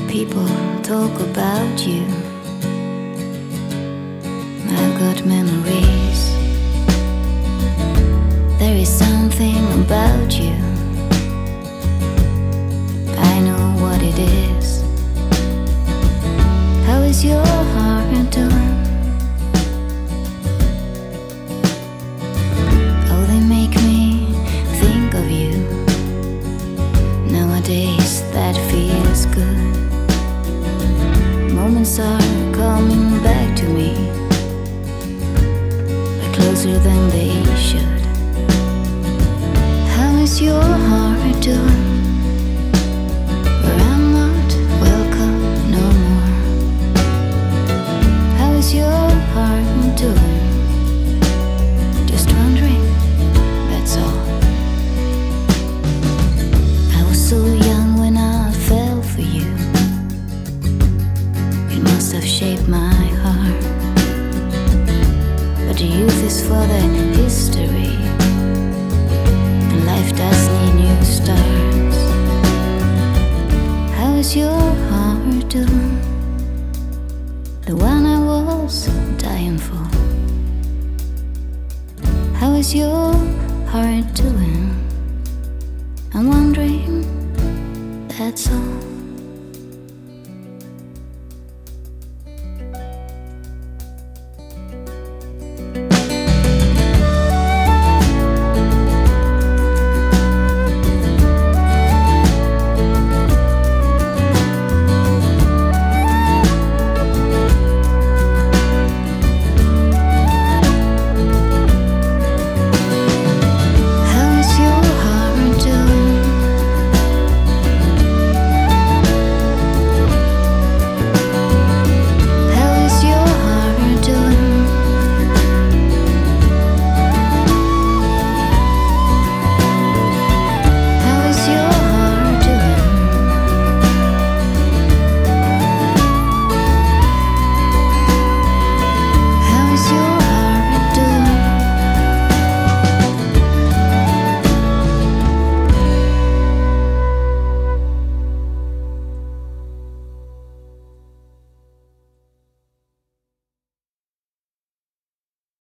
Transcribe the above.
People talk about you. I've got memories. There is something about you. I know what it is. How is your heart doing? Oh, they make me think of you. Nowadays that feels good. Moments are coming back to me, but closer than they should. How is your heart doing? Where I'm not welcome no more. How is your heart doing? Just wondering, that's all. I was so young when I fell for you. It must have shaped my heart. But the youth is for the history, and life does need new starts. How is your heart doing? The one I was dying for. How is your heart doing? I'm wondering, that's all.